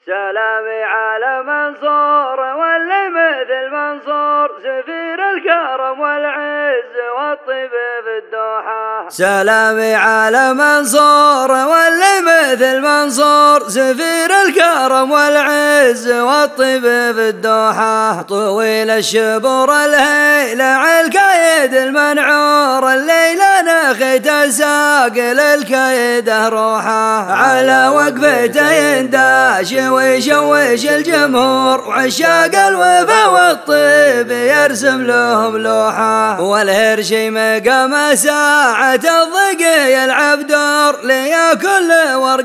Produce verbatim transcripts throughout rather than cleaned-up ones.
سلامي على منصور واللي مثل منصور، سفير الكرم والعز والطيب في الدوحة. سلامي على منصور واللي مثل منصور، سفير الكرم والعز والطيب في الدوحة. طويل الشبور الهيلع الكايد المنعور، الليلة نخيت الساقل الكايده روحه. على وقفته ينداش ويشوش الجمهور، وعشاق الوفا والطيب يرسم لهم لوحة. والهرشي مقام ساعة الضيق يلعب دور، لياكل ورق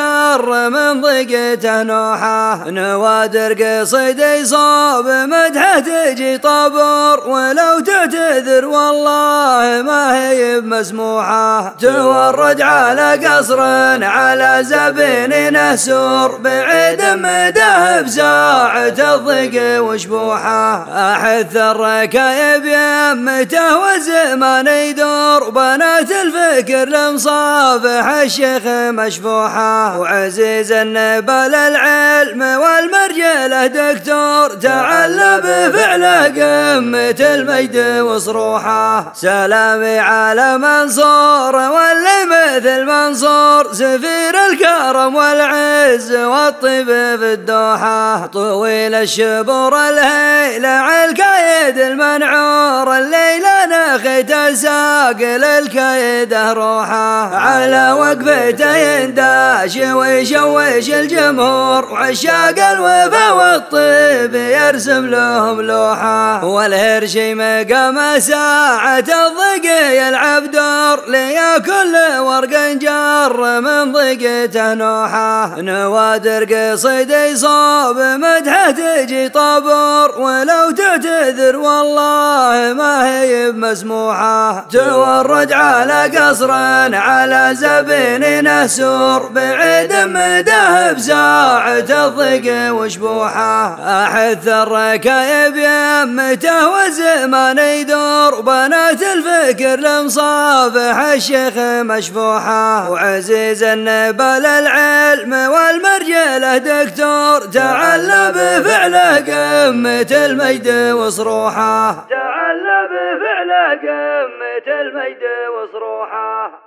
جار من ضيقته نوحة. نوادر قصيد يصاب مدحه تجي طابور، ولو تعتذر والله ما هي بمسموحة. تورد على قصر على زبين نسور، بعيد مداه بساعة الضيق وشبوحة. أحث الركايب يمته والزمان يدور، بنات الفكر لمصافح الشيخ مشفوحة. وعزيز النبل العلم والمرجله دكتور، تعلى بفعله قمة المجد وصروحه. سلامي على منصور واللي مثل منصور، سفير الكرم والعز والطيب في الدوحة. طويل الشبور الهيلع الكايد المنعور، الليلة نخيت الساقل الكايده روحه. على وقفته ينداش ويشوش الجمهور، وعشاق الوفا والطيب يرسم لهم لوحة. والهرشي مقام ساعة الضيق يلعب دور، لياكل ورق جار من ضيقته نوحة. نوادر قصيد يصاب مدحه تجي طابور، ولو تعتذر والله ما هي بمسموحة. تورد على قصر على زبين نسور، بعيد مداه بساعة الضيق وشبوحة. أحث الركايب يمته والزمان يدور، بنات الفكر لمصافح الشيخ مشفوحة. وعزيز النبل العلم والمرجله دكتور، تعلى بفعله قمة المجد وصروحه. تعلى بفعله قمة المجد وصروحه.